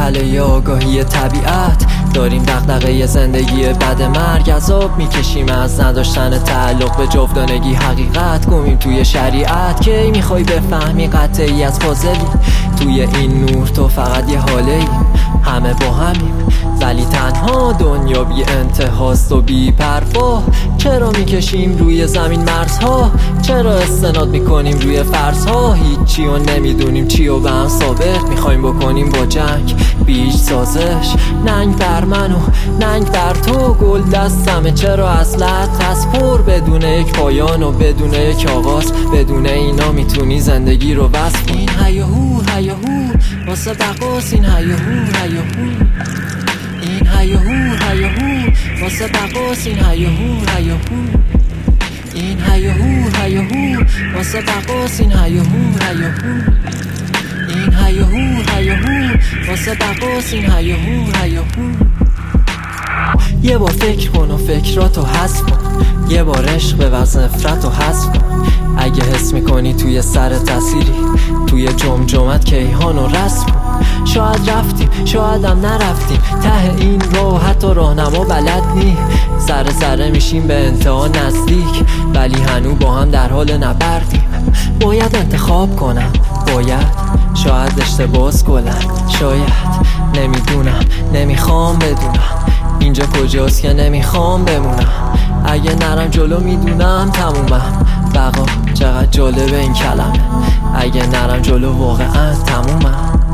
مسئله آگاهی طبیعت، داریم دغدغه زندگی بعد مرگ، عذاب میکشیم از نداشتن تعلق به جاودانگی حقیقت، گمیم توی شریعت. کی میخوای بفهمی قطعی از پازلی؟ توی این نور تو فقط یه حاله ای، همه با همیم ولی تنها، دنیا بی انتهاست و بی پروا. چرا میکشیم روی زمین مرزها؟ چرا استناد میکنیم روی فرضها؟ هیچی و نمیدونیم چی و به هم ثابت میخوایم بکنیم با جنگ بیش سازش. ننگ بر من و ننگ بر تو، گل دستمه چرا اصلت از پر، بدون یک پایان و بدون یک آغاز، بدون اینا میتونی زندگی رو وصف کنی. این هیاهو هیاهو واسه بقاس، این هیاهو هیاهو، این هیاهو هیاهو واسه بقاس، این هیاهو هیاهو، این هیاهو هیاهو واسه بقاس، این هیاهو هیاهو، این هیاهو هیاهو واسه بقاس، این هیاهو هیاهو. یه بار فکر کن و فکراتو حذف کن، یه بار عشق به وزن نفرتو حذف کن. اگه حس میکنی توی سر تأثیری، توی جمجمت کیهانو رسم کن. شاید رفتیم شایدم نرفتیم، ته این راه حتی راهنما بلد نی. ذره ذره میشیم به انتها نزدیک، ولی هنو با هم در حال نبردیم. باید انتخاب کنم، باید شاید اشتباس گلم، شاید نمیدونم نمیخوام بدونم اینجا کجاست که نمیخوام بمونم. اگه نرم جلو میدونم تمومم، بقا چقدر جالب این کلمه. اگه نرم جلو واقعا تمومم.